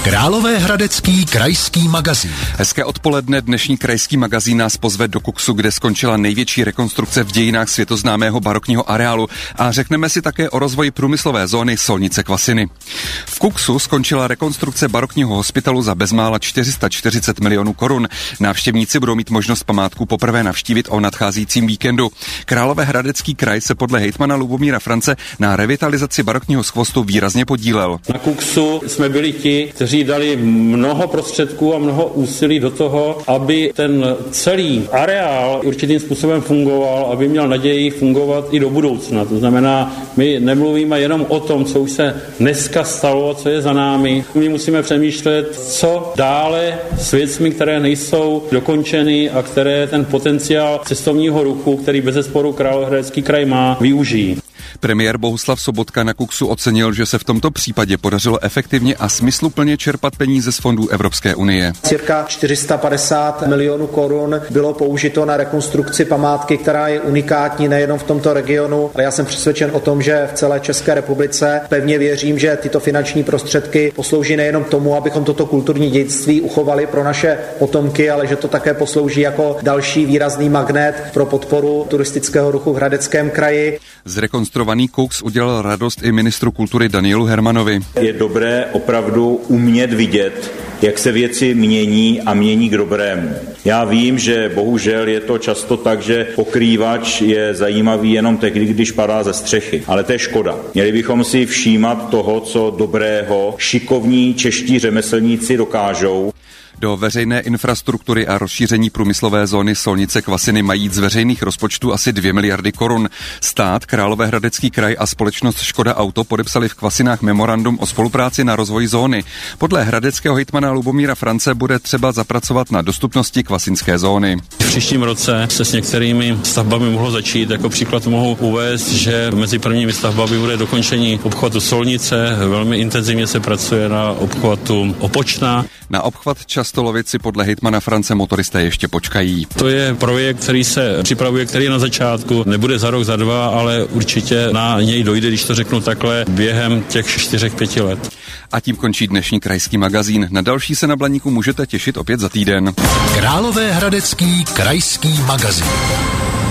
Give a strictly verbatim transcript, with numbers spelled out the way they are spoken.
Královéhradecký krajský magazín. Hezké odpoledne, dnešní krajský magazín nás pozve do Kuxu, kde skončila největší rekonstrukce v dějinách světoznámého barokního areálu a řekneme si také o rozvoji průmyslové zóny Solnice Kvasiny. V Kuxu skončila rekonstrukce barokního hospitalu za bezmála čtyři sta čtyřicet milionů korun. Návštěvníci budou mít možnost památku poprvé navštívit o nadcházejícím víkendu. Královéhradecký kraj se podle hejtmana Lubomíra France na revitalizaci barokního skvostu výrazně podílel. Na Kuxu jsme byli ti, kteří dali mnoho prostředků a mnoho úsilí do toho, aby ten celý areál určitým způsobem fungoval, aby měl naději fungovat i do budoucna. To znamená, my nemluvíme jenom o tom, co už se dneska stalo, co je za námi. My musíme přemýšlet, co dále s věcmi, které nejsou dokončeny a které ten potenciál cestovního ruchu, který bezesporu Královéhradecký kraj má, využijí. Premiér Bohuslav Sobotka na Kuxu ocenil, že se v tomto případě podařilo efektivně a smysluplně čerpat peníze z fondů Evropské unie. Cirka čtyři sta padesát milionů korun bylo použito na rekonstrukci památky, která je unikátní nejenom v tomto regionu, ale já jsem přesvědčen o tom, že v celé České republice. Pevně věřím, že tyto finanční prostředky poslouží nejenom tomu, abychom toto kulturní dědictví uchovali pro naše potomky, ale že to také poslouží jako další výrazný magnet pro podporu turistického ruchu v Hradeckém kraji. Zrekonstruovaný Kux udělal radost i ministru kultury Danielu Hermanovi. Je dobré opravdu umět vidět, jak se věci mění a mění k dobrému. Já vím, že bohužel je to často tak, že pokrývač je zajímavý jenom tehdy, když padá ze střechy. Ale to je škoda. Měli bychom si všímat toho, co dobrého šikovní čeští řemeslníci dokážou. Do veřejné infrastruktury a rozšíření průmyslové zóny Solnice Kvasiny mají jít z veřejných rozpočtů asi dvě miliardy korun. Stát, Královéhradecký kraj a společnost Škoda Auto podepsali v Kvasinách memorandum o spolupráci na rozvoj zóny. Podle hradeckého hejtmana Lubomíra France bude třeba zapracovat na dostupnosti kvasinské zóny. V příštím roce se s některými stavbami mohlo začít. Jako příklad mohu uvést, že mezi prvními stavbami bude dokončení obchvatu Solnice. Velmi intenzivně se pracuje na obchvatu Opočna. Na obchvat Častolovici podle hejtmana France motoristé ještě počkají. To je projekt, který se připravuje, který je na začátku. Nebude za rok, za dva, ale určitě na něj dojde, když to řeknu takhle, během těch čtyřech, pěti let. A tím končí dnešní krajský magazín. Na další se na Blaníku můžete těšit opět za týden. Královéhradecký krajský magazín.